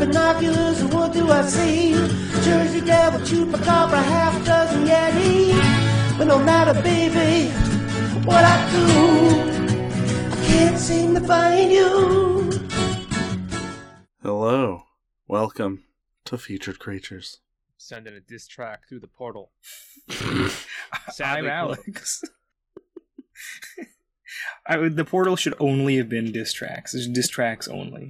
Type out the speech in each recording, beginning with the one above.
binoculars, and what do I see? Jersey Devil, Chupacabra, half dozen Yeti. But no matter, baby, what I do, I can't seem to find you. Hello. Welcome to Featured Creatures. Sending a diss track through the portal. I'm Alex. The portal should only have been diss tracks. There's diss tracks only.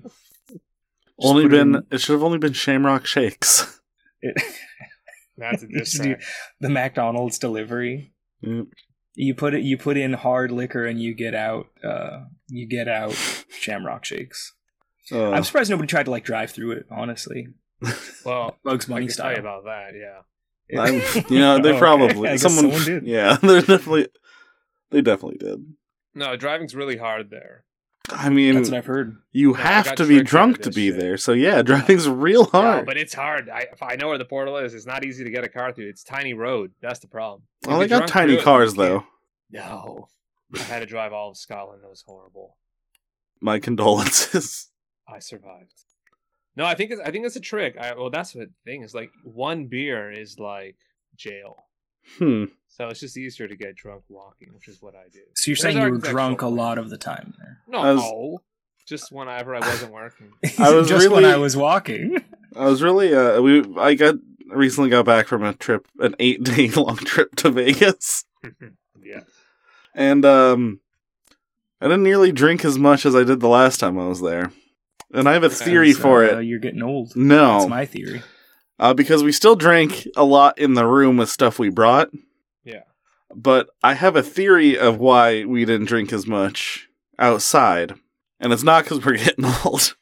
It should have only been Shamrock Shakes. That's a diss track. The McDonald's delivery. Yep. You put in hard liquor and you get out Shamrock Shakes. I'm surprised nobody tried to like drive through it, honestly. Well, Bugs Bunny I can style. tell you about that, yeah. They probably I guess someone did. Yeah, they definitely did. No, driving's really hard there. I mean, that's what I've heard. You I have got to be tricked drunk into to this be shit. there. So yeah, driving's real hard. No, but it's hard. If I know where the portal is, it's not easy to get a car through. It's a tiny road. That's the problem. Well, they got tiny cars though. No. I had to drive all of Scotland. It was horrible. My condolences. I survived. No, I think it's a trick. Well, that's the thing. Is like one beer is like jail. So it's just easier to get drunk walking, which is what I do. So you're saying you were drunk a lot of the time there? No, just whenever I wasn't working. When I was walking. I was really recently got back from an 8-day long trip to Vegas. Yeah. And I didn't nearly drink as much as I did the last time I was there. And I have a theory for it. You're getting old. No. That's my theory. Because we still drank a lot in the room with stuff we brought. Yeah. But I have a theory of why we didn't drink as much outside. And it's not because we're getting old.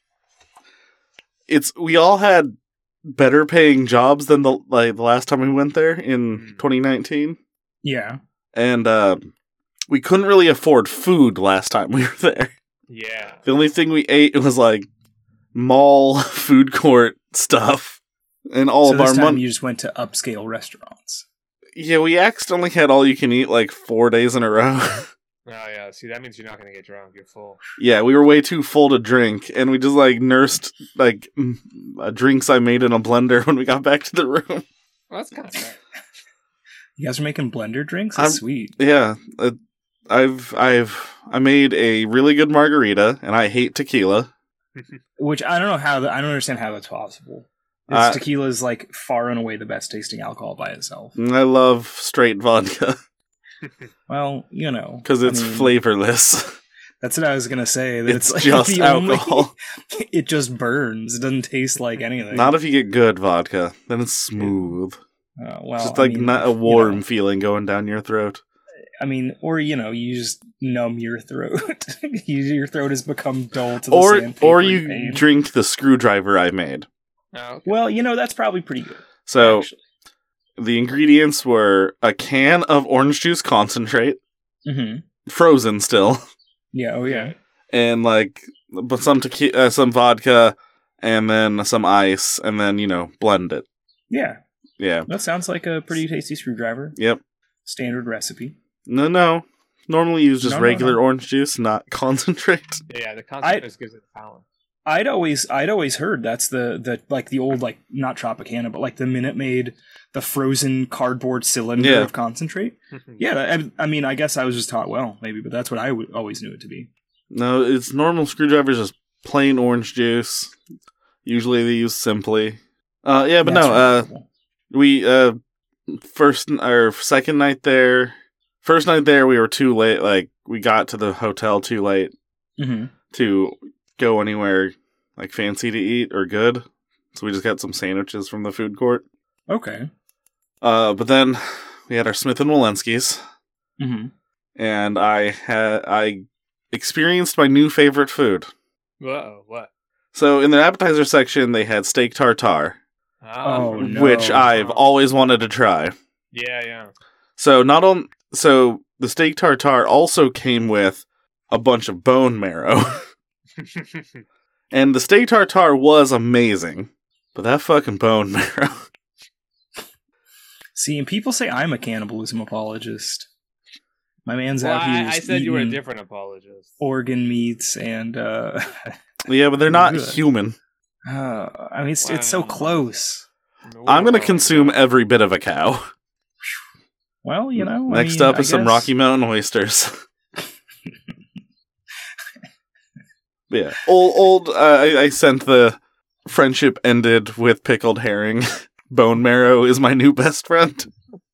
We all had better paying jobs than the last time we went there in 2019. Yeah. And we couldn't really afford food last time we were there. Yeah. The only thing we ate was like mall food court stuff. And all of our money. You just went to upscale restaurants. Yeah, we accidentally had all you can eat like 4 days in a row. Oh yeah, see that means you're not gonna get drunk, you're full. Yeah, we were way too full to drink, and we just like nursed like drinks I made in a blender when we got back to the room. Well, that's kind of right. You guys are making blender drinks? That's sweet. Yeah. I made a really good margarita, and I hate tequila. Which I don't understand how that's possible. Tequila is like far and away the best tasting alcohol by itself. I love straight vodka. Well, you know. Because it's flavorless. That's what I was going to say. That it's like just alcohol. It just burns. It doesn't taste like anything. Not if you get good vodka. Then it's smooth. Just not a warm feeling going down your throat. I mean, or, you just numb your throat. Your throat has become dull to the sandpaper. Or you drink the screwdriver I made. Oh, okay. Well, that's probably pretty good. So, actually. The ingredients were a can of orange juice concentrate. Mm-hmm. Frozen still. Yeah, oh yeah. And, some vodka, and then some ice, and then, blend it. Yeah. Yeah. That sounds like a pretty tasty screwdriver. Yep. Standard recipe. No. Normally use just regular orange juice, not concentrate. Yeah, the concentrate just gives it power. I'd always heard that's the old, not Tropicana, but like the Minute Maid, the frozen cardboard cylinder of concentrate. Yeah, I mean, I guess I was just taught well, maybe, but that's what I always knew it to be. No, it's normal screwdrivers, just plain orange juice. Usually they use Simply. We second night there. First night there, we were too late. Like, we got to the hotel too late to go anywhere like fancy to eat or good. So we just got some sandwiches from the food court. Okay. But then we had our Smith and Wolenski's. Mm-hmm. And I experienced my new favorite food. Whoa, what? So in the appetizer section, they had steak tartare. Oh, no. Which I've always wanted to try. Yeah. So the steak tartare also came with a bunch of bone marrow. And the steak tartare was amazing. But that fucking bone marrow. See, and people say I'm a cannibalism apologist. My man's out here. I said you were a different apologist. Organ meats and yeah, but they're not human. I mean, it's so close. I'm going to consume every bit of a cow. Well, you know. Next up is some Rocky Mountain oysters. Yeah. I sent the friendship ended with pickled herring. Bone marrow is my new best friend.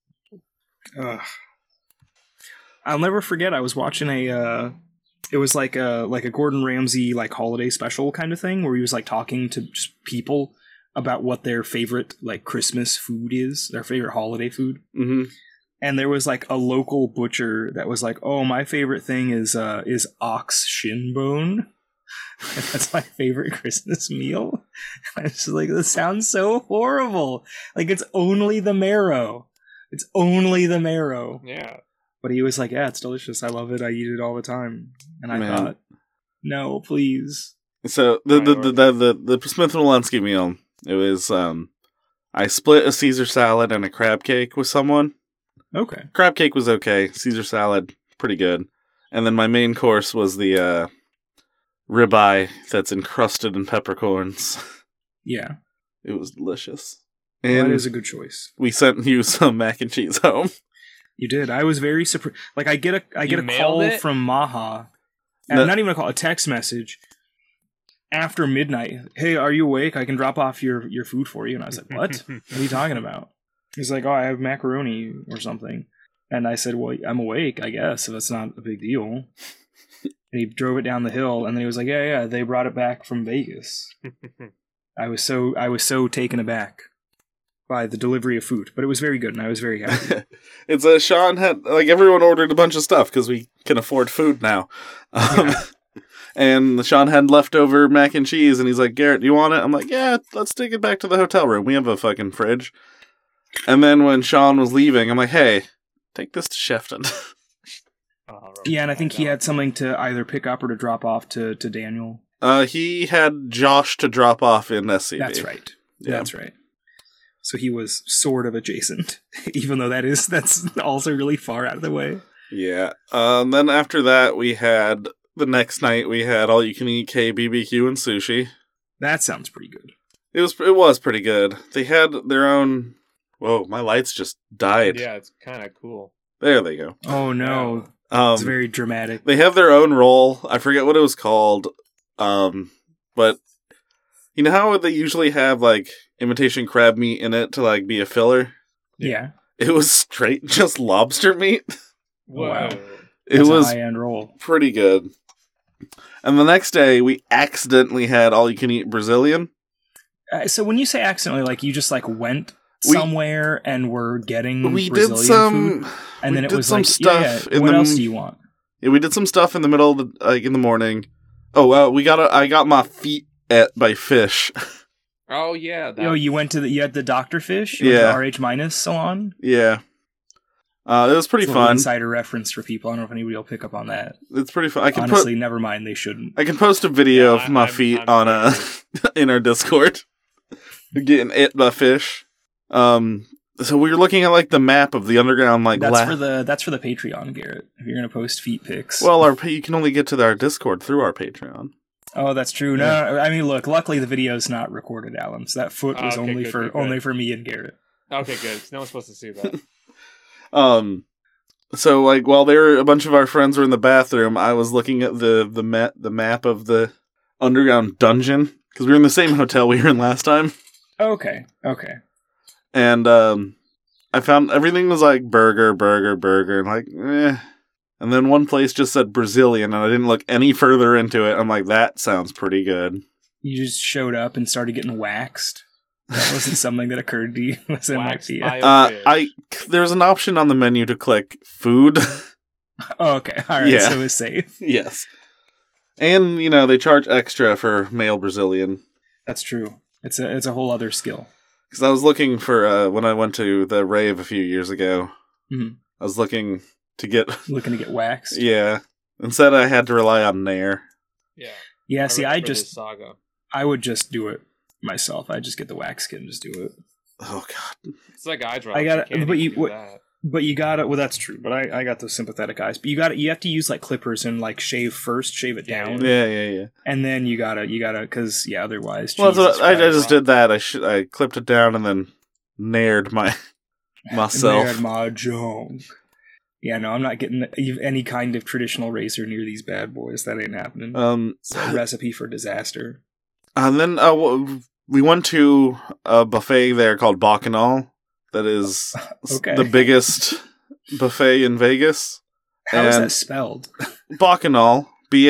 I'll never forget. I was watching it was like a Gordon Ramsay like holiday special kind of thing where he was like talking to just people about what their favorite like Christmas food is, their favorite holiday food. Mm-hmm. And there was like a local butcher that was like, "Oh, my favorite thing is ox shin bone. That's my favorite Christmas meal." I was like, "This sounds so horrible. Like it's only the marrow. It's only the marrow." Yeah. But he was like, "Yeah, it's delicious. I love it. I eat it all the time." And I thought, "No, please." So the Smith and Wollensky meal, it was I split a Caesar salad and a crab cake with someone. Okay. Crab cake was okay. Caesar salad, pretty good. And then my main course was the ribeye that's encrusted in peppercorns. Yeah. It was delicious. And that is a good choice. We sent you some mac and cheese home. You did. I was very surprised. Like I get a call from Maha, and not even a call, a text message after midnight. "Hey, are you awake? I can drop off your food for you." And I was like, "What? What are you talking about?" He's like, "Oh, I have macaroni or something." And I said, "Well, I'm awake, I guess, so that's not a big deal." And he drove it down the hill, and then he was like, "Yeah, they brought it back from Vegas." I was so taken aback by the delivery of food, but it was very good, and I was very happy. It's Sean had, like, everyone ordered a bunch of stuff because we can afford food now. And Sean had leftover mac and cheese, and he's like, "Garrett, do you want it?" I'm like, "Yeah, let's take it back to the hotel room. We have a fucking fridge." And then when Sean was leaving, I'm like, "Hey, take this to Shefton." Yeah, and I think he had something to either pick up or to drop off to Daniel. He had Josh to drop off in SCB. That's right. Yeah. That's right. So he was sort of adjacent, even though that's also really far out of the way. Yeah. Then after that, the next night we had all you can eat BBQ and sushi. That sounds pretty good. It was pretty good. They had their own. Whoa, my lights just died. Yeah, it's kind of cool. There they go. Oh no, it's very dramatic. They have their own roll. I forget what it was called. But you know how they usually have like imitation crab meat in it to like be a filler? Yeah. It was straight just lobster meat. Wow. It was a high-end roll. Pretty good. And the next day we accidentally had all you can eat Brazilian. So when you say accidentally, like you just like went somewhere and were getting Brazilian did some food, and then it was some like, stuff. What else do you want? Yeah, we did some stuff in the middle of in the morning. Oh, I got my feet ate by fish. Oh yeah. You went to you had the Dr. Fish? Yeah. The RH- salon? Yeah. It was pretty fun. Insider reference for people. I don't know if anybody will pick up on that. It's pretty fun. Honestly, never mind. They shouldn't. I can post a video of my feet on in our Discord. Getting ate by fish. So we were looking at like the map of the underground, like that's for the Patreon, Garrett. If you're gonna post feet pics, well, you can only get to our Discord through our Patreon. Oh, that's true. No, I mean, look. Luckily, the video's not recorded, Alan. So that foot was only for me and Garrett. Okay, good. No one's supposed to see that. So like while a bunch of our friends were in the bathroom, I was looking at the map of the underground dungeon because we were in the same hotel we were in last time. Okay. And I found everything was like burger, and like, eh. And then one place just said Brazilian, and I didn't look any further into it. I'm like, that sounds pretty good. You just showed up and started getting waxed. That wasn't something that occurred to you. There's an option on the menu to click food. Oh, okay, all right, yeah. So it's safe. Yes. And, they charge extra for male Brazilian. That's true. It's a whole other skill. Because I was looking for, when I went to the rave a few years ago, mm-hmm. I was looking to get waxed. Yeah. Instead, I had to rely on Nair. Yeah. Yeah, I would just do it myself. I just get the wax skin and just do it. Oh, God. It's like eye drops. But you gotta. Well, that's true. But I got those sympathetic eyes. But you have to use like clippers and like shave it down. Yeah. And then you gotta, because otherwise. Well, I just did that. I clipped it down and then nared myself. Nared my junk. Yeah, no, I'm not getting any kind of traditional razor near these bad boys. That ain't happening. It's a recipe for disaster. And then we went to a buffet there called Bacchanal. That is the biggest buffet in Vegas. How is that spelled? Bacchanal.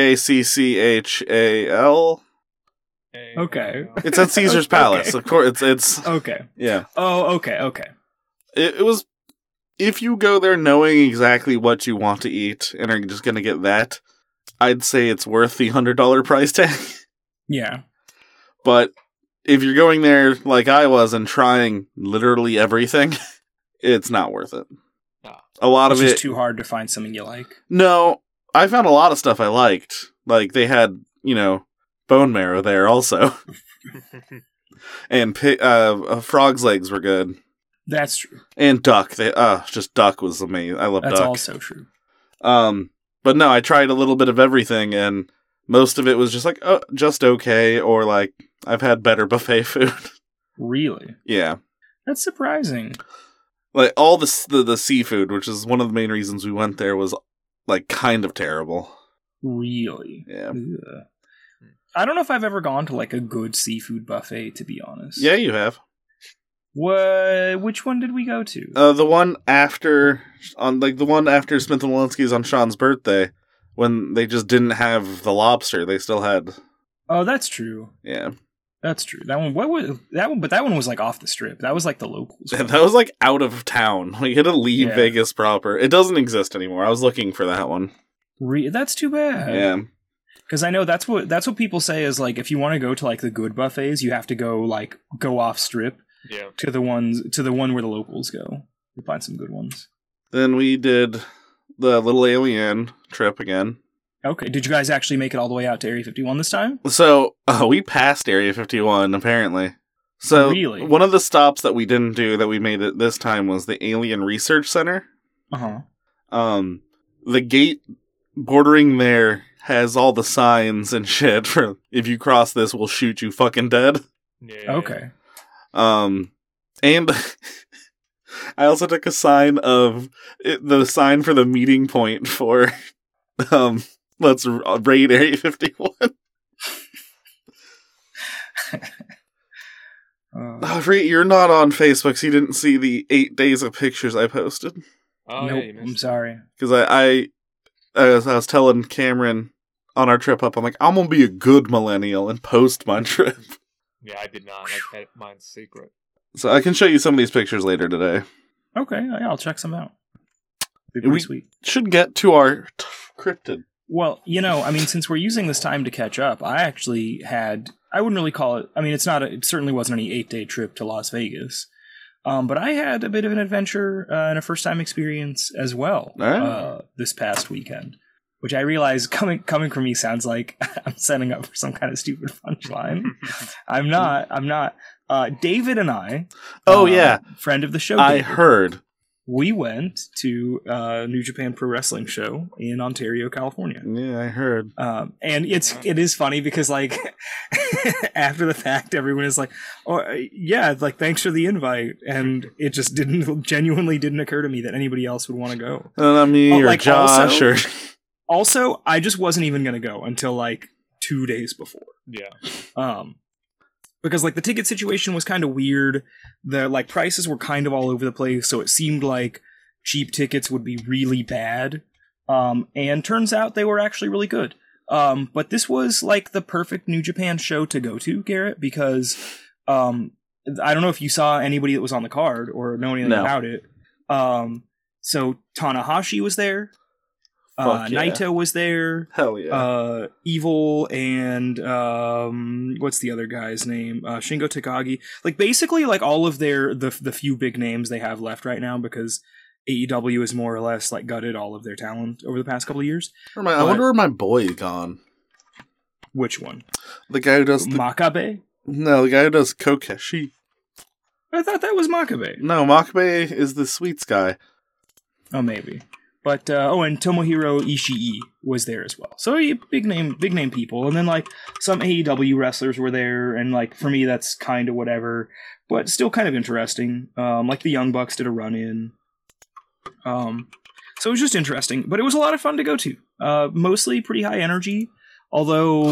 Bacchal. Okay. It's at Caesar's Palace. Of course, it's... Okay. Yeah. Oh, okay. It was... If you go there knowing exactly what you want to eat and are just going to get that, I'd say it's worth the $100 price tag. Yeah. But if you're going there like I was and trying literally everything, it's not worth it. A lot of it... It's too hard to find something you like. No, I found a lot of stuff I liked. Like, they had, bone marrow there also. And frog's legs were good. That's true. And duck. Just duck was amazing. I love duck. That's also true. But no, I tried a little bit of everything, and most of it was just like, just okay, or like, I've had better buffet food. Really? Yeah. That's surprising. Like, all the seafood, which is one of the main reasons we went there, was, like, kind of terrible. Really? Yeah. Ugh. I don't know if I've ever gone to, like, a good seafood buffet, to be honest. Yeah, you have. Which one did we go to? The one after Smith and Wollensky's on Sean's birthday, when they just didn't have the lobster. They still had... Oh, that's true. Yeah. That's true. That one was like off the strip. That was like the locals. Yeah, that was like out of town. Like, you had to leave Vegas proper. It doesn't exist anymore. I was looking for that one. That's too bad. Yeah. Because I know that's what people say is like, if you want to go to like the good buffets, you have to go off strip. Yeah. To the one where the locals go. You find some good ones. Then we did the Little Alien trip again. Okay, did you guys actually make it all the way out to Area 51 this time? So, we passed Area 51, apparently. So, really? One of the stops that we didn't do that we made it this time was the Alien Research Center. Uh-huh. The gate bordering there has all the signs and shit for, if you cross this, we'll shoot you fucking dead. Yeah. Okay. And I also took a sign of the sign for the meeting point for, let's raid Area 51. You're not on Facebook, so you didn't see the 8 days of pictures I posted. Oh, nope, yeah, I'm sorry. Because I was telling Cameron on our trip up, I'm like, I'm going to be a good millennial and post my trip. Yeah, I did not. I kept mine secret. So I can show you some of these pictures later today. Okay, I'll check some out. We sweet. Should get to our cryptid. Well, since we're using this time to catch up, I actually I wouldn't really call it, it certainly wasn't any 8-day trip to Las Vegas. But I had a bit of an adventure and a first-time experience as well this past weekend, which I realize coming from me sounds like I'm setting up for some kind of stupid punchline. I'm not. David and I, friend of the show, David, I heard. We went to New Japan Pro Wrestling show in Ontario, California. Yeah, I heard. And it is funny because like after the fact, everyone is like, "Oh, yeah, like thanks for the invite," and it just genuinely didn't occur to me that anybody else would want to go. Not me or like, Josh Also, I just wasn't even going to go until like 2 days before. Yeah. Because like the ticket situation was kind of weird. The like prices were kind of all over the place, so it seemed like cheap tickets would be really bad. And turns out they were actually really good. But this was like the perfect New Japan show to go to, Garrett, because I don't know if you saw anybody that was on the card or know anything about it. So Tanahashi was there. Naito was there. Hell yeah. Evil and what's the other guy's name? Shingo Takagi. Like basically like all of the few big names they have left right now because AEW has more or less like gutted all of their talent over the past couple of years. I wonder where my boy's gone. Which one? The guy who does Makabe? No, the guy who does Kokeshi. I thought that was Makabe. No, Makabe is the sweets guy. Oh, maybe. But and Tomohiro Ishii was there as well. So big name people, and then like some AEW wrestlers were there, and like for me that's kind of whatever, but still kind of interesting. Like the Young Bucks did a run in. So it was just interesting, but it was a lot of fun to go to. Mostly pretty high energy, although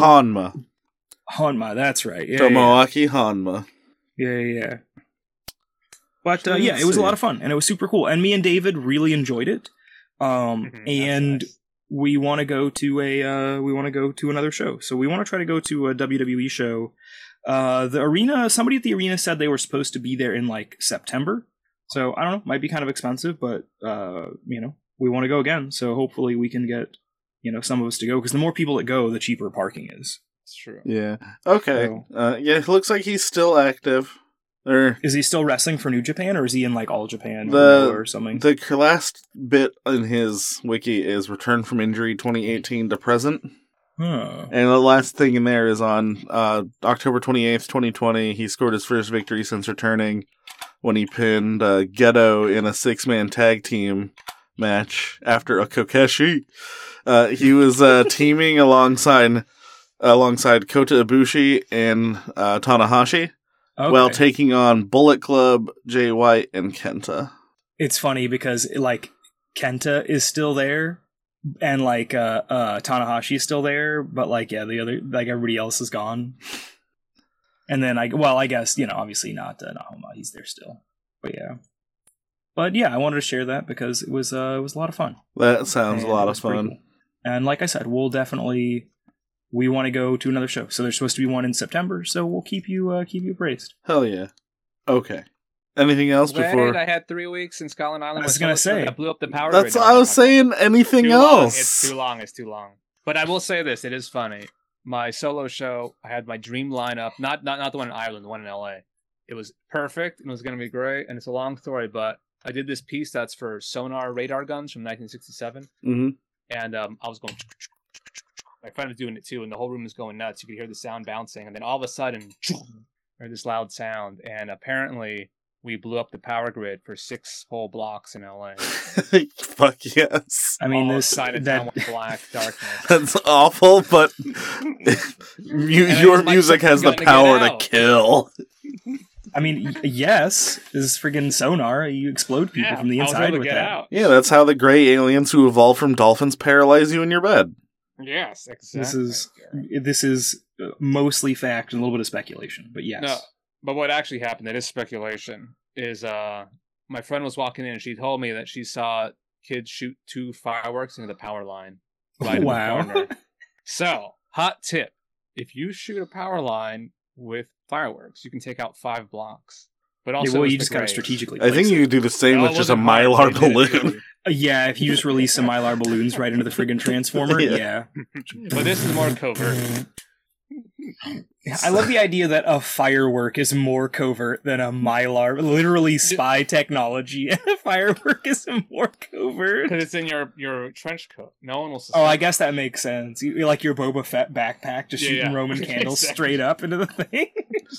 Honma, that's right. Yeah, Tomoaki Honma. Yeah. But it was a lot of fun, and it was super cool. And me and David really enjoyed it. And nice. We want to go to another show. So we want to try to go to a WWE show. The arena, somebody at the arena said they were supposed to be there in like September. So I don't know, might be kind of expensive, but we want to go again. So hopefully we can get, some of us to go, because the more people that go, the cheaper parking is. It's true. Yeah. Okay. So, it looks like he's still active. Is he still wrestling for New Japan, or is he in like All Japan or something? The last bit in his wiki is return from injury 2018 to present. Huh. And the last thing in there is on October 28th, 2020, he scored his first victory since returning when he pinned Gedo in a 6-man tag team match after a Kokeshi. He was teaming alongside Kota Ibushi and Tanahashi. Okay. While taking on Bullet Club, Jay White, and Kenta. It's funny because like Kenta is still there, and like Tanahashi is still there, but like the other, like everybody else is gone. And then I guess obviously not Nahoma, he's there still. But yeah, I wanted to share that because it was a lot of fun. That sounds a lot of fun. Cool. And like I said, we want to go to another show. So there's supposed to be one in September, so we'll keep you appraised. Hell yeah. Okay. Anything else before? I had 3 weeks in Scotland Island. I was going to say. I blew up the power grid. That's what I was saying. Anything else? It's too long. But I will say this. It is funny. My solo show, I had my dream lineup. Not the one in Ireland, the one in LA. It was perfect, and it was going to be great, and it's a long story, but I did this piece that's for sonar radar guns from 1967. Mm-hmm. And I was going... My friend was doing it too, and the whole room was going nuts. You could hear the sound bouncing, and then all of a sudden, heard this loud sound, and apparently we blew up the power grid for 6 whole blocks in LA. Fuck yes. I mean, this side of town with black darkness. That's awful, but your music has the power to kill. I mean, yes, this is friggin' sonar. You explode people from the inside with that. Out. Yeah, that's how the gray aliens who evolved from dolphins paralyze you in your bed. Yes, exactly. This is mostly fact and a little bit of speculation, but yes. No, but what actually happened, that is speculation, is my friend was walking in and she told me that she saw kids shoot 2 fireworks into the power line. Right in the corner. So, hot tip. If you shoot a power line with fireworks, you can take out 5 blocks. But also, you just got to strategically. I think you could do the same with just a Mylar balloon. Yeah, if you just release some Mylar balloons right into the friggin' transformer, yeah. But this is more covert. I love the idea that a firework is more covert than a Mylar, literally spy technology, and a firework is more covert. Because it's in your trench coat. No one will suspect. Oh, I guess that makes sense. You like your Boba Fett backpack, just shooting Roman candles straight up into the thing.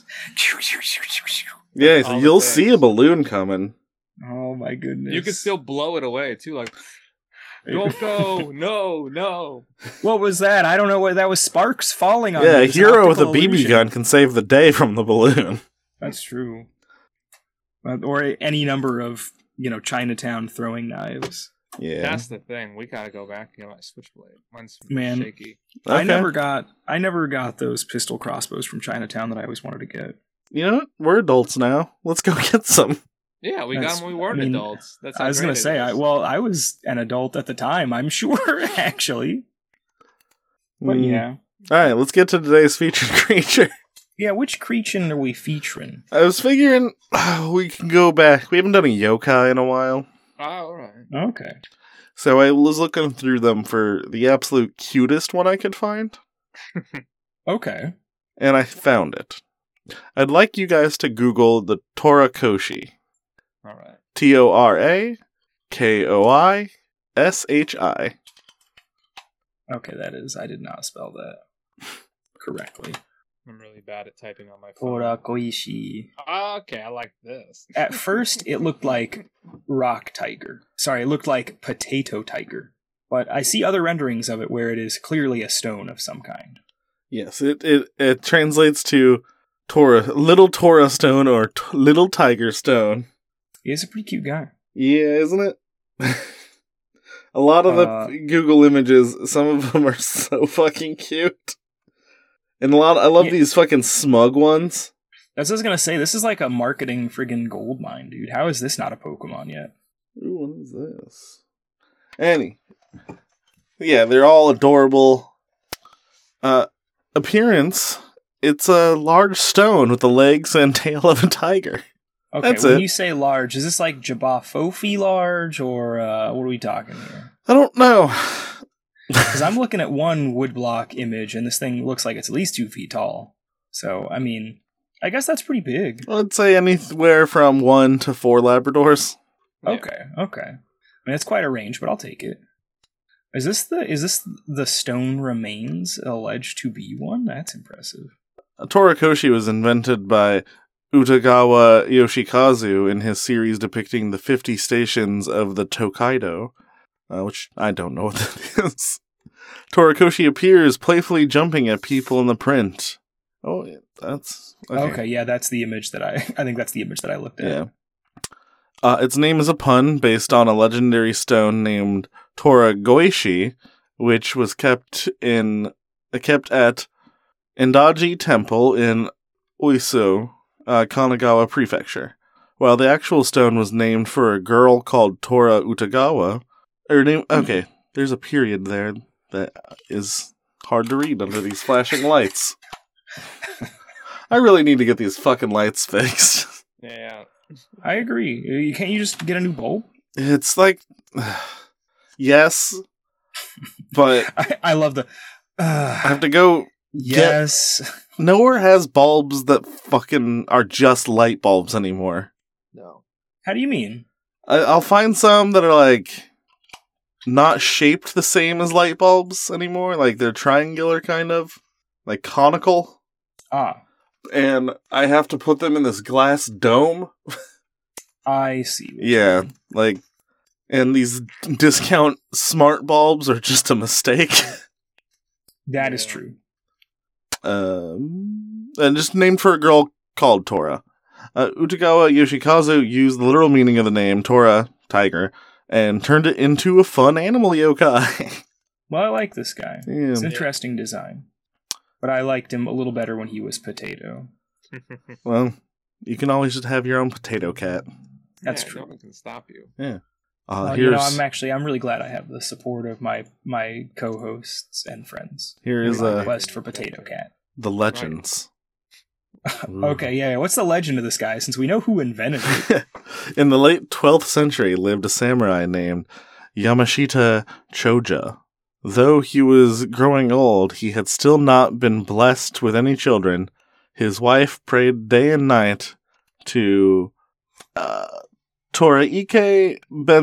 Yeah, so you'll see a balloon coming. Oh my goodness. You could still blow it away, too, like... Don't go! No! What was that? I don't know what that was. Sparks falling on. Yeah, a hero with a BB gun can save the day from the balloon. That's true. Or any number of Chinatown throwing knives. Yeah, that's the thing. We gotta go back. My switchblade. Mine's shaky. Okay. I never got those pistol crossbows from Chinatown that I always wanted to get. You know what? We're adults now. Let's go get some. Yeah, we got them when we weren't adults. That's I was going to say, I was an adult at the time, I'm sure, actually. But yeah. All right, let's get to today's featured creature. Yeah, which creature are we featuring? I was figuring we can go back. We haven't done a yokai in a while. Oh, all right. Okay. So I was looking through them for the absolute cutest one I could find. Okay. And I found it. I'd like you guys to Google the Torakoshi. All right. Torakoishi. Okay, that is. I did not spell that correctly. I'm really bad at typing on my phone. Torakoishi. Okay, I like this. At first, it looked like rock tiger. Sorry, it looked like potato tiger. But I see other renderings of it where it is clearly a stone of some kind. Yes, it translates to little Tora stone or little tiger stone. He's a pretty cute guy. Yeah, isn't it? A lot of the Google images, some of them are so fucking cute. And I love these fucking smug ones. That's what I was gonna say. This is like a marketing friggin' gold mine, dude. How is this not a Pokemon yet? Ooh, what is this? Yeah, they're all adorable. Appearance, it's a large stone with the legs and tail of a tiger. Okay, when you say large, is this like Jabba large, or what are we talking here? I don't know. Because I'm looking at one woodblock image, and this thing looks like it's at least 2 feet tall. So, I mean, I guess that's pretty big. I'd say anywhere from 1 to 4 Labradors. Okay. I mean, it's quite a range, but I'll take it. Is this the stone remains alleged to be one? That's impressive. Torikoshi was invented by Utagawa Yoshikazu in his series depicting the 50 stations of the Tokaido, which I don't know what that is. Torikoshi appears playfully jumping at people in the print. Oh, that's... Okay, yeah, that's the image that I think that's the image that I looked at. Yeah. Its name is a pun based on a legendary stone named Tora Goishi, which was kept at Endaji Temple in Oisu, Kanagawa Prefecture. While the actual stone was named for a girl called Tora Utagawa, there's a period there that is hard to read under these flashing lights. I really need to get these fucking lights fixed. Yeah. I agree. Can't you just get a new bulb? It's like... yes, but... I love the... I have to go... Yes. Nowhere has bulbs that fucking are just light bulbs anymore. No. How do you mean? I'll find some that are like not shaped the same as light bulbs anymore. Like they're triangular kind of. Like conical. Ah. And I have to put them in this glass dome. I see. Yeah. Like, and these discount smart bulbs are just a mistake. That is true. And just named for a girl called Tora. Utagawa Yoshikazu used the literal meaning of the name, Tora, tiger, and turned it into a fun animal yokai. Well, I like this guy. Yeah. It's an interesting design. But I liked him a little better when he was Potato. Well, you can always just have your own potato cat. That's true. No one can stop you. Yeah. I'm really glad I have the support of my co-hosts and friends. Here is a quest for Potato Cat. The legends. Okay, yeah. What's the legend of this guy? Since we know who invented it. In the late 12th century, lived a samurai named Yamashita Choja. Though he was growing old, he had still not been blessed with any children. His wife prayed day and night to Toraike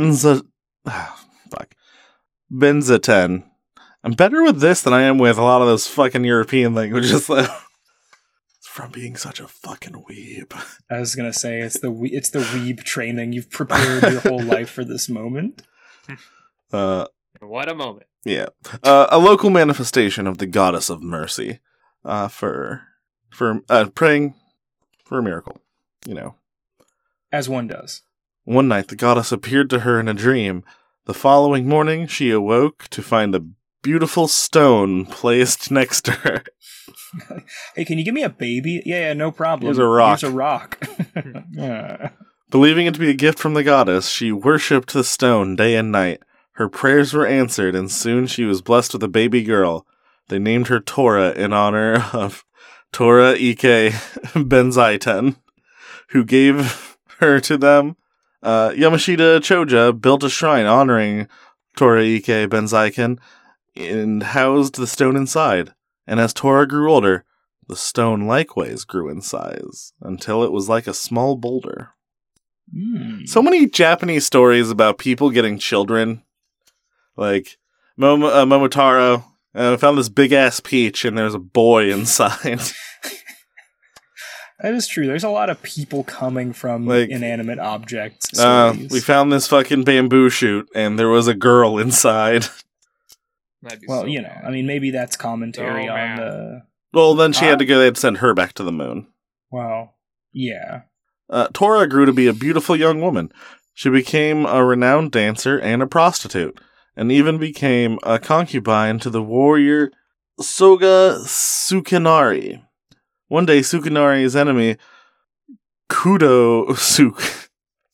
Benzaten. I'm better with this than I am with a lot of those fucking European languages. It's from being such a fucking weeb. I was gonna say it's the weeb training. You've prepared your whole life for this moment. What a moment! Yeah, a local manifestation of the goddess of mercy, for praying for a miracle. You know, as one does. One night, the goddess appeared to her in a dream. The following morning, she awoke to find a beautiful stone placed next to her. Hey, can you give me a baby? Yeah, no problem. Here's a rock. Here's a rock. Yeah. Believing it to be a gift from the goddess, she worshipped the stone day and night. Her prayers were answered, and soon she was blessed with a baby girl. They named her Tora in honor of Tora Ike Benzaiten, who gave her to them. Yamashita Choja built a shrine honoring Tora Ike Benzaiten and housed the stone inside. And as Tora grew older, the stone likewise grew in size until it was like a small boulder. So many Japanese stories about people getting children. Like Momotaro found this big ass peach and there's a boy inside. That is true. There's a lot of people coming from inanimate objects. We found this fucking bamboo shoot, and there was a girl inside. Well, I mean, maybe that's commentary on the... Well, then they had to send her back to the moon. Well, yeah. Tora grew to be a beautiful young woman. She became a renowned dancer and a prostitute, and even became a concubine to the warrior Soga Tsukinari. One day, Tsukinari's enemy, Kudo Suk.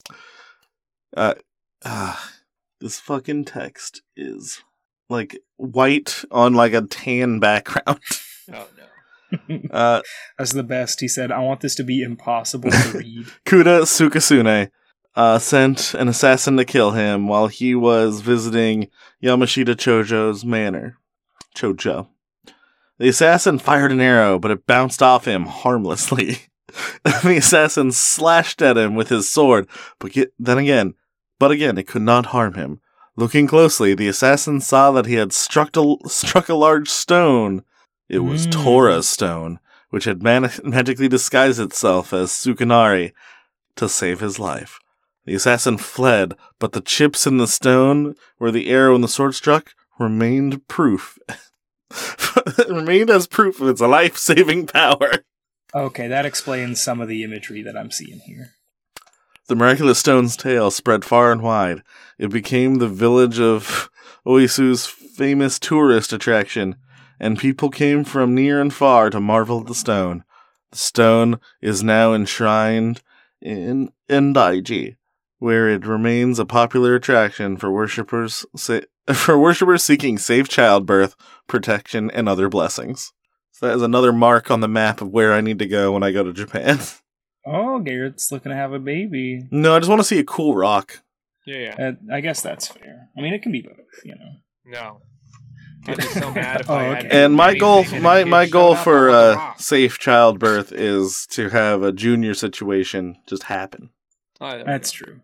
This fucking text is like white on like a tan background. Oh no. That's the best. He said, I want this to be impossible to read. Kuda Sukasune sent an assassin to kill him while he was visiting Yamashita Chojo's manor. Chojo. The assassin fired an arrow, but it bounced off him harmlessly. The assassin slashed at him with his sword, but again, it could not harm him. Looking closely, the assassin saw that he had struck a large stone. It was Tora's stone, which had magically disguised itself as Tsukinari to save his life. The assassin fled, but the chips in the stone where the arrow and the sword struck remained proof. It remained as proof of its life-saving power. Okay, that explains some of the imagery that I'm seeing here. The miraculous stone's tale spread far and wide. It became the village of Oisu's famous tourist attraction, and people came from near and far to marvel at the stone. The stone is now enshrined in Endaiji, where it remains a popular attraction for worshippers seeking safe childbirth, protection, and other blessings. So that is another mark on the map of where I need to go when I go to Japan. Oh, Garrett's looking to have a baby. No, I just want to see a cool rock. Yeah. I guess that's fair. I mean, it can be both, No. I'd be so mad if I had And my goal for safe childbirth is to have a junior situation just happen. That's true.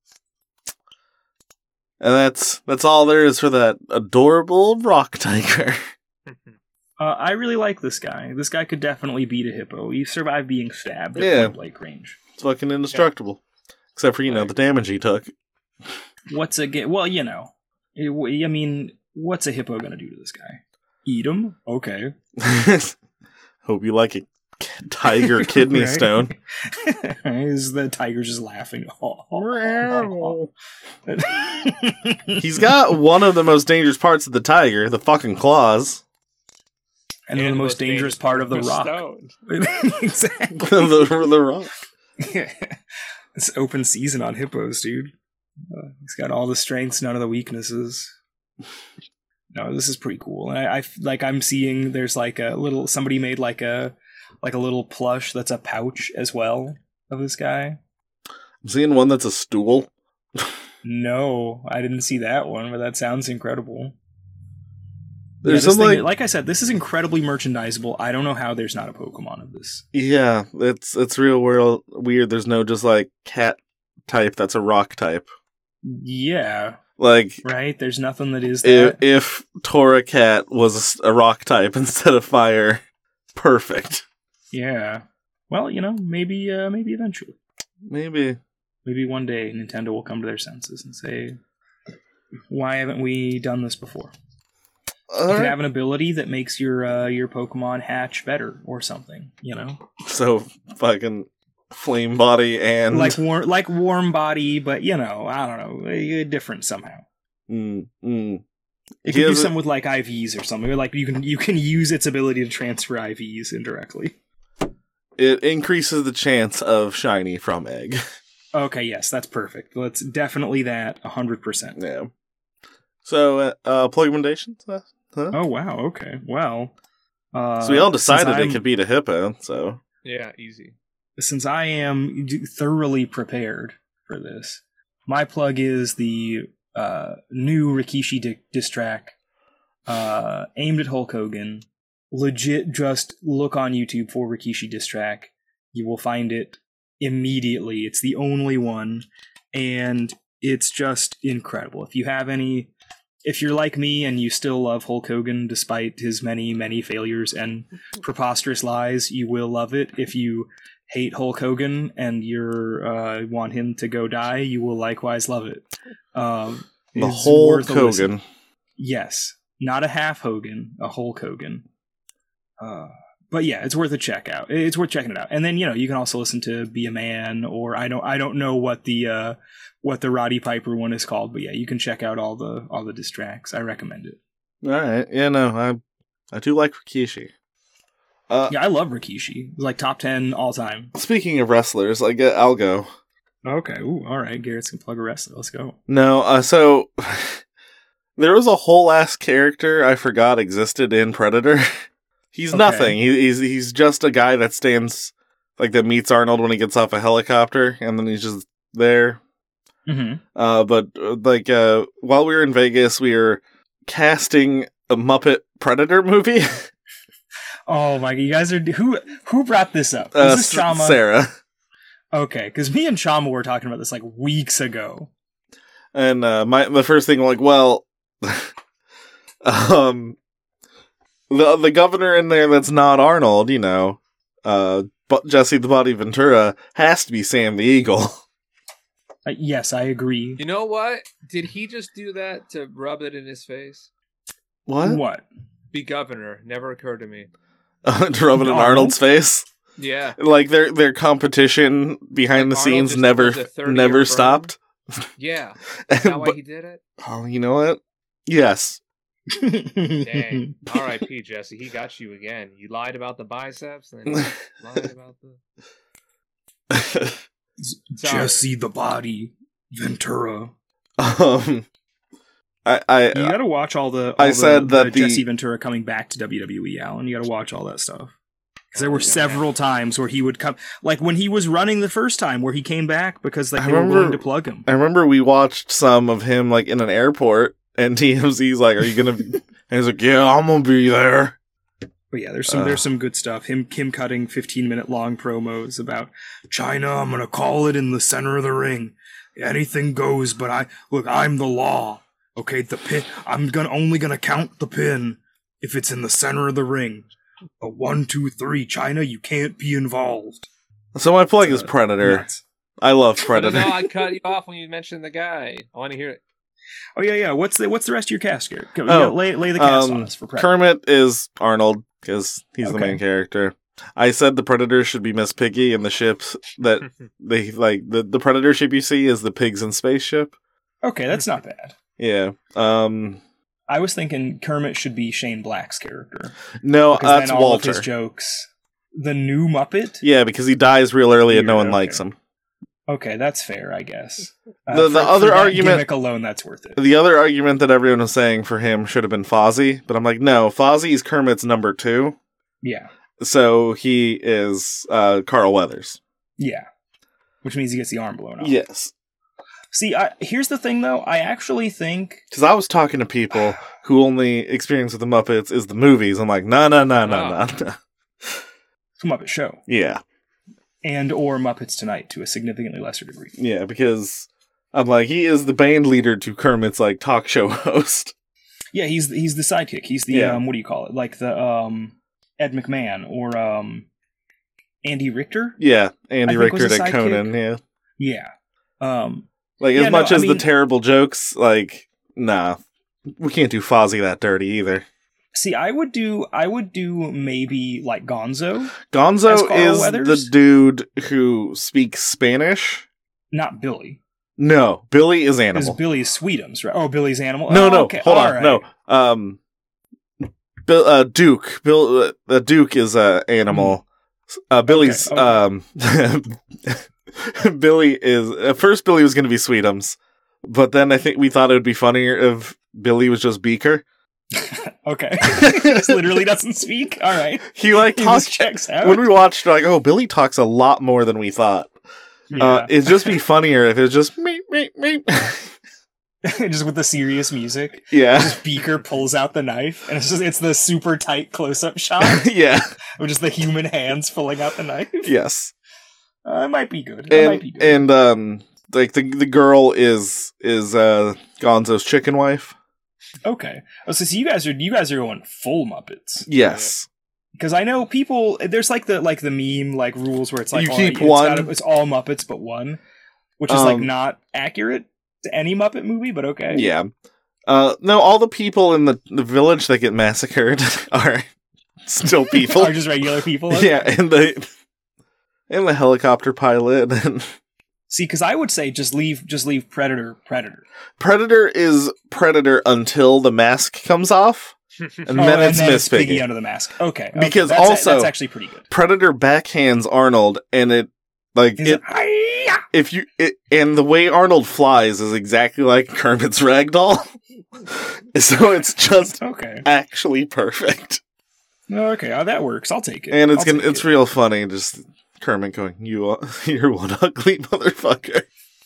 And that's all there is for that adorable rock tiger. I really like this guy. This guy could definitely beat a hippo. He survived being stabbed at point blank range. It's fucking indestructible. Yeah. Except for, the damage he took. What's a what's a hippo gonna do to this guy? Eat him? Okay. Hope you like it. Tiger kidney stone. Is the tiger just laughing? He's got one of the most dangerous parts of the tiger, the fucking claws. And the most dangerous part of the rock. Exactly. the rock. Yeah. It's open season on hippos, dude. He's got all the strengths, none of the weaknesses. No, this is pretty cool. And I'm seeing there's like a little, somebody made like a little plush that's a pouch as well of this guy. I'm seeing one that's a stool. No, I didn't see that one, but that sounds incredible. There's like I said, this is incredibly merchandisable. I don't know how there's not a Pokemon of this. Yeah, it's real weird. There's no just like cat type that's a rock type. Yeah. Like, right? There's nothing that is that. If Tora Cat was a rock type instead of fire, perfect. Yeah. Well, maybe eventually. Maybe one day Nintendo will come to their senses and say, why haven't we done this before? You could have an ability that makes your Pokemon hatch better or something, So fucking flame body and like warm body, but I don't know, different somehow. It could do some with like IVs or something. Or like you can use its ability to transfer IVs indirectly. It increases the chance of shiny from egg. Okay, yes, that's perfect. Let's definitely that 100%. Yeah. So plug recommendations. Huh? Oh wow. Okay. Well. So we all decided it could beat a hippo. So yeah, easy. Since I am thoroughly prepared for this, my plug is the new Rikishi diss track aimed at Hulk Hogan. Legit, just look on YouTube for Rikishi diss track. You will find it immediately. It's the only one, and it's just incredible. If you're like me and you still love Hulk Hogan despite his many, many failures and preposterous lies, you will love it. If you hate Hulk Hogan and want him to go die, you will likewise love it. The Hulk Hogan. Yes, not a half Hogan, a Hulk Hogan. But yeah, it's worth a check out. It's worth checking it out. And then you can also listen to Be a Man, or I don't know what the Roddy Piper one is called, but yeah, you can check out all the diss tracks. I recommend it. All right, yeah, no, I do like Rikishi. Yeah, I love Rikishi. It's like top 10 all time. Speaking of wrestlers, I'll go. Okay, ooh, all right. Garrett's gonna plug a wrestler. Let's go. No, so there was a whole ass character I forgot existed in Predator. He's nothing. He's just a guy that stands that meets Arnold when he gets off a helicopter, and then he's just there. Mm-hmm. But while we were in Vegas, we were casting a Muppet Predator movie. Oh my! You guys are who brought this up? Is this Chama? Sarah. Okay, because me and Chama were talking about this weeks ago. And the first thing, the governor in there that's not Arnold, but Jesse the Body Ventura has to be Sam the Eagle. Yes, I agree. You know what? Did he just do that to rub it in his face? What? Be governor never occurred to me. To rub it in Arnold's face? Yeah. Their competition behind the scenes never stopped? Yeah. Is that why he did it? Oh, you know what? Yes. Dang. R.I.P. Jesse. He got you again. You lied about the biceps and then lied about the... Jesse the Body Ventura. You gotta watch all the Jesse Ventura coming back to WWE, Alan. You gotta watch all that stuff. Because there were several times where he would come, when he was running the first time, where he came back because they were willing to plug him. I remember we watched some of him in an airport, and TMZ's like, "Are you gonna?" And he's like, "Yeah, I'm gonna be there." But yeah, there's some good stuff. Him cutting 15-minute long promos about China. I'm gonna call it in the center of the ring. Anything goes, but I'm the law. Okay, the pin. I'm only gonna count the pin if it's in the center of the ring. A 1, 2, 3, China, you can't be involved. So my plug is Predator. Nuts. I love Predator. No, I cut you off when you mentioned the guy. I want to hear it. Oh yeah. What's the rest of your cast here? Lay the cast on us for Predator. Kermit is Arnold because he's the main character. I said the Predator should be Miss Piggy, and the ships that they the Predator ship you see is the Pigs in Space ship. Okay, that's not bad. Yeah. I was thinking Kermit should be Shane Black's character. No, that's all Walter. Of his jokes. The new Muppet? Yeah, because he dies real early and no one likes him. Okay, that's fair, I guess. The other argument gimmick alone, that's worth it. The other argument that everyone was saying for him should have been Fozzie, but I'm like, no, Fozzie's Kermit's number 2. Yeah. So he is Carl Weathers. Yeah. Which means he gets the arm blown off. Yes. See, here's the thing, though. I actually think... Because I was talking to people who only experience with the Muppets is the movies. I'm like, no. Muppet Show. Yeah. And or Muppets Tonight to a significantly lesser degree. Yeah, because I'm like, he is the band leader to Kermit's talk show host. Yeah, he's the sidekick. He's the what do you call it? Like the Ed McMahon or Andy Richter? Yeah, Andy Richter at Conan, yeah. Yeah. As much as the terrible jokes, nah, we can't do Fozzie that dirty either. See, I would do maybe Gonzo. Gonzo is the dude who speaks Spanish. Not Billy. No, Billy is Animal. Because Billy is Sweetums, right? Oh, Billy's Animal? No, okay. Hold on. Right. No. Duke. Duke is Animal. Billy's, Billy is... At first, Billy was going to be Sweetums. But then I think we thought it would be funnier if Billy was just Beaker. Okay. He just literally doesn't speak? Alright. He talks... checks out. When we watched, Billy talks a lot more than we thought. Yeah. It'd just be funnier if it was just meep, meep, meep. Just with the serious music. Yeah. Just Beaker pulls out the knife, and it's the super tight close-up shot. Yeah. Of just the human hands pulling out the knife. Yes. It might be good. And the girl is Gonzo's chicken wife. Okay. Oh, so you guys are going full Muppets. Yes. Because I know people, there's like the meme like rules where it's like you keep one. It's all Muppets but one, which is like not accurate to any Muppet movie, but okay. Yeah. No, all the people in the village that get massacred are still people. Are just regular people. Okay. Yeah, and the helicopter pilot. And see, because I would say just leave Predator. Predator is Predator until the mask comes off. And then it's Miss Piggy under the mask. Okay. Because that's actually pretty good. Predator backhands Arnold, and and the way Arnold flies is exactly like Kermit's ragdoll. So it's just actually perfect. Okay, that works. I'll take it. And it's real funny. Just Kermit going, you're one ugly motherfucker.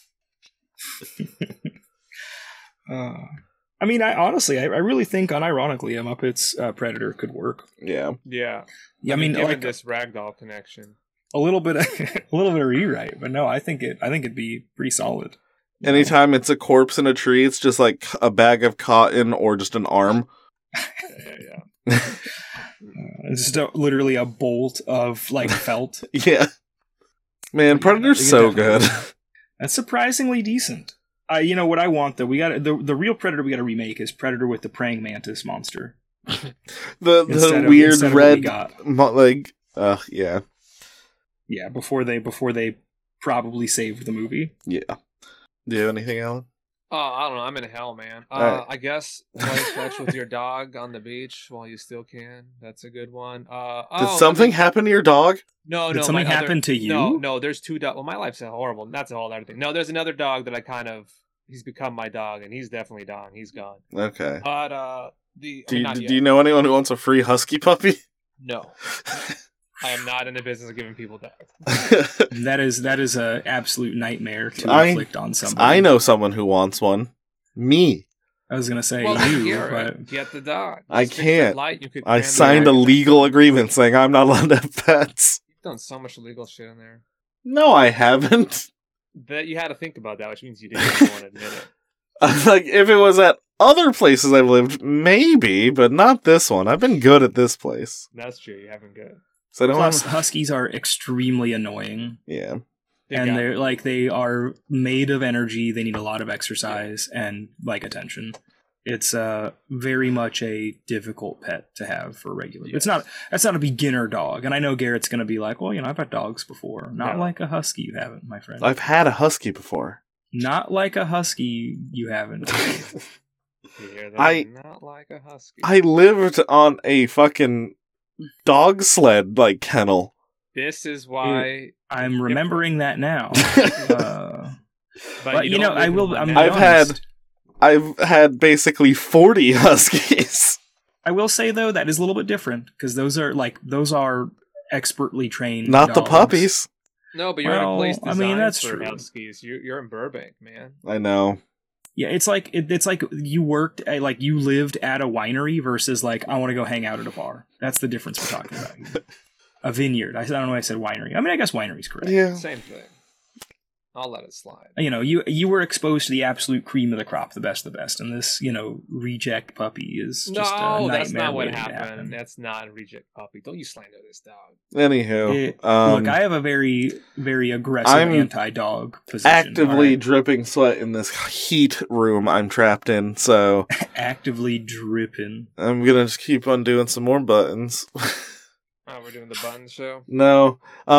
I mean, I really think, unironically, a Muppets Predator could work. Yeah. Yeah. I mean, like this ragdoll connection. A little bit of rewrite, but no, I think it'd be pretty solid. Anytime it's a corpse in a tree, it's just like a bag of cotton or just an arm. Yeah. It's just literally a bolt of like felt. Yeah. Man, Predator's so good. That's surprisingly decent. You know what I want though? We got the real Predator we got to remake is Predator with the praying mantis monster. the weird red yeah. Yeah, before they probably saved the movie. Yeah. Do you have anything, Alan? I don't know. I'm in hell, man. Right. I guess play fetch with your dog on the beach while you still can. That's a good one. Did something happen to your dog? No. Did something happen to you? No. There's two dogs. Well, my life's horrible. That's a whole other thing. No, there's another dog that he's become my dog, and he's definitely gone. He's gone. Okay. But do you know anyone who wants a free husky puppy? No. I am not in the business of giving people dogs. That is a absolute nightmare to inflict on somebody. I know someone who wants one. Me. I was gonna say but get the dog. I can't. I signed a legal agreement saying I'm not allowed to have pets. You've done so much illegal shit in there. No, I haven't. That you had to think about that, which means you didn't want to admit it. Like, if it was at other places I've lived, maybe, but not this one. I've been good at this place. That's true. You have been good. So plus, huskies are extremely annoying. Yeah. And they are made of energy. They need a lot of exercise and attention. It's very much a difficult pet to have for regular. Yes. That's not a beginner dog. And I know Garrett's going to be like, well, I've had dogs before. Not like a husky, you haven't, my friend. I've had a husky before. Not like a husky, you haven't. Not like a husky. I lived on a fucking dog sled kennel. This is why I'm remembering that now. But I will. I've had basically 40 huskies. I will say though that is a little bit different because those are expertly trained. Not dogs. the puppies. No, but you're in a place designed that's for true. huskies. You're in Burbank, man. I know. Yeah, it's like you worked at, you lived at a winery versus I want to go hang out at a bar. That's the difference we're talking about here. A vineyard. I don't know why I said winery. I mean, I guess winery's correct. Yeah. Same thing. I'll let it slide. You were exposed to the absolute cream of the crop, the best of the best, and this, reject puppy is just a nightmare. That's not what happened. happened. That's not a reject puppy. Don't you slander this dog. Anywho, look, I have a very, very aggressive anti-dog position. Actively dripping sweat in this heat room I'm trapped in, so actively dripping. I'm gonna just keep on doing some more buttons. Oh, we're doing the buttons show? No.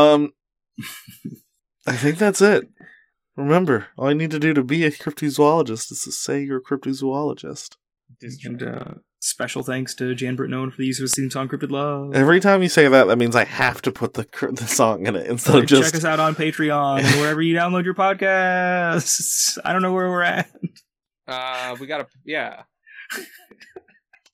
I think that's it. Remember, all you need to do to be a cryptozoologist is to say you're a cryptozoologist. And special thanks to Jan Britnone for the use of his theme song, Cryptid Love. Every time you say that means I have to put the song in it instead of just... Check us out on Patreon and wherever you download your podcasts. I don't know where we're at. We gotta... Yeah.